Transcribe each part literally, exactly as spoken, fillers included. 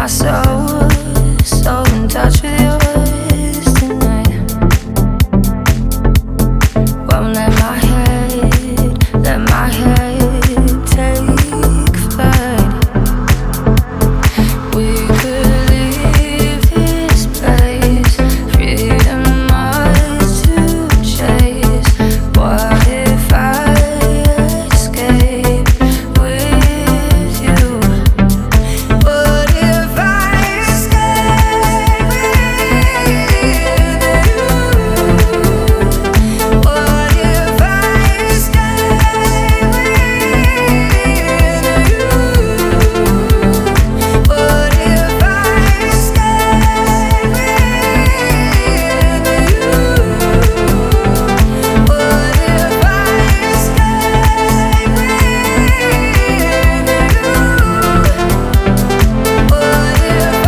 my soul, so in touch with yours tonight. Won't let my head, let my head take flight. We could leave this place, freedom ours to chase. What if I escape with you? What if I escape with you? What if I escape with you? What if I escape with you? What if I escape with you? What if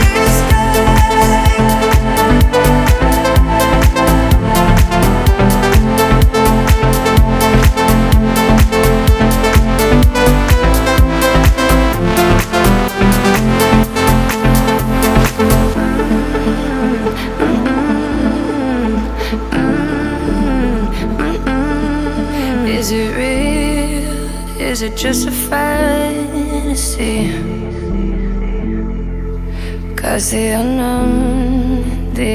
Is it real? Is it just a fantasy? 'Cause the unknown, the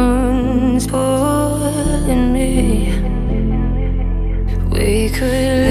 unknown's pulling me. We could